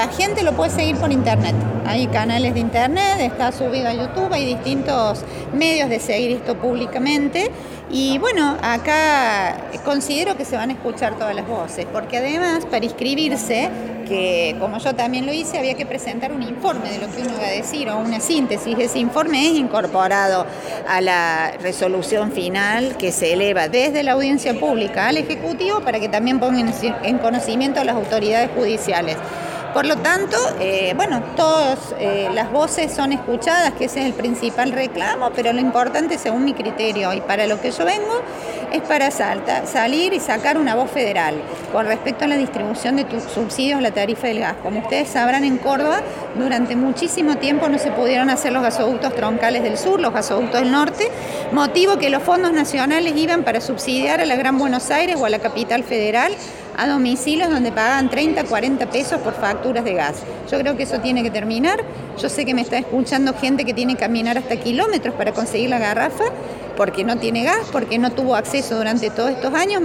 la gente lo puede seguir por internet. Hay canales de internet, está subido a YouTube, hay distintos medios de seguir esto públicamente. Y bueno, acá considero que se van a escuchar todas las voces, porque además para inscribirse, que como yo también lo hice, había que presentar un informe de lo que uno iba a decir o una síntesis. Ese informe es incorporado a la resolución final que se eleva desde la audiencia pública al Ejecutivo para que también pongan en conocimiento a las autoridades judiciales. Por lo tanto, todas las voces son escuchadas, que ese es el principal reclamo, pero lo importante, según mi criterio y para lo que yo vengo, es para salir y sacar una voz federal con respecto a la distribución de subsidios a la tarifa del gas. Como ustedes sabrán, en Córdoba durante muchísimo tiempo no se pudieron hacer los gasoductos troncales del sur, los gasoductos del norte, motivo que los fondos nacionales iban para subsidiar a la Gran Buenos Aires o a la capital federal a domicilios donde pagaban 30, 40 pesos por facturas de gas. Yo creo que eso tiene que terminar. Yo sé que me está escuchando gente que tiene que caminar hasta kilómetros para conseguir la garrafa porque no tiene gas, porque no tuvo acceso durante todos estos años.